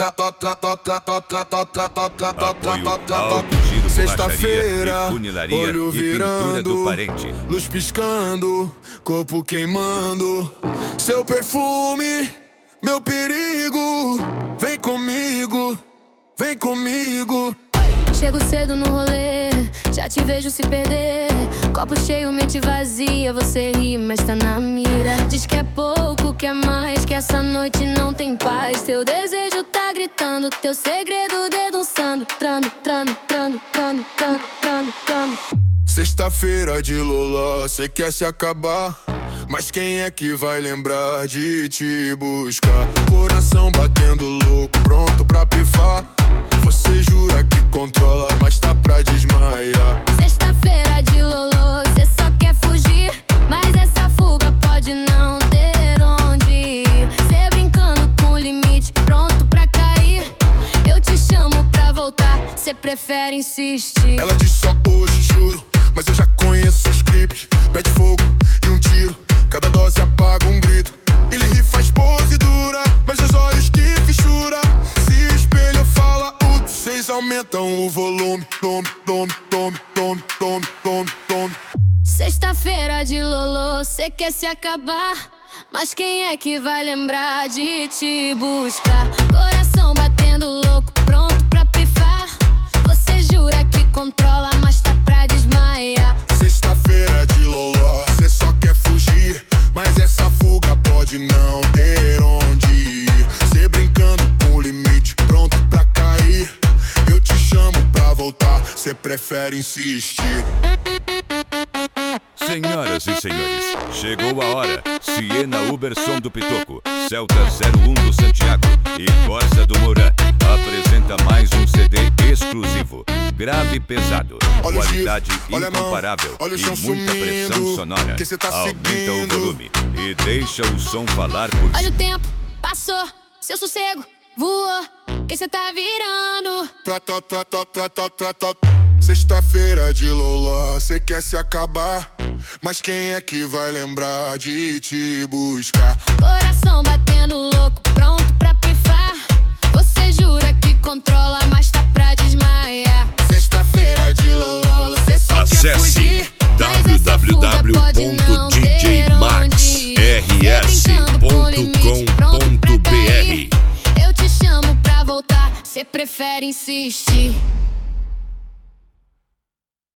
Sexta-feira, olho virando, virando, luz piscando, corpo queimando. Seu perfume, meu perigo. Vem comigo, vem comigo. Chego cedo no rolê, já te vejo se perder. Copo cheio, mente vazia, você ri, mas tá na mira. Diz que é pouco, quer mais, que essa noite não tem paz. Teu desejo tá gritando, teu segredo denunciando. Trando, trando, trando, trando, trando, trando, trando. Sexta-feira de Lola, cê quer se acabar, mas quem é que vai lembrar de te buscar? Coração batendo louco, pronto pra pifar. Você jura que controla, mas tá pra desmaiar. Sexta-feira de Lolo, cê só quer fugir, mas essa fuga pode não ter onde ir. Cê brincando com o limite, pronto pra cair. Eu te chamo pra voltar, cê prefere insistir. Ela diz só hoje, juro, mas eu já conheço o script. Pede fogo e um tiro, cada dose apaga um grito. Ele ri, faz pose dura, mas os olhos que fissura. Se espelho fala, vocês aumentam o volume. Tome, tome, tome, tome, tome, tome, tome. Sexta-feira de Lolo, cê quer se acabar, mas quem é que vai lembrar de te buscar? Coração batendo louco, pronto pra pifar. Você jura que controla, mas tá pra desmaiar. Sexta-feira de Lolo, cê só quer fugir, mas essa fuga pode não ter onde ir. Cê brincando com o limite, pronto pra cair. Eu te chamo pra voltar, cê prefere insistir. Senhoras e senhores, chegou a hora. Siena Uber Som do Pitoco, Celta 01 do Santiago e Corsa do Mourã apresenta mais um CD exclusivo. Grave e pesado, qualidade incomparável e muita pressão sonora. Aumenta o volume e deixa o som falar por si. Olha o tempo, passou, seu sossego voou. Quem cê tá virando? Sexta-feira de Lola, cê quer se acabar, mas quem é que vai lembrar de te buscar? Coração batendo louco, pronto pra pifar. Você jura que controla, mas tá pra desmaiar. Sexta-feira de Lola, cê só quer fugir, www.djmaxrs.com.br. Eu te chamo pra voltar, cê prefere insistir.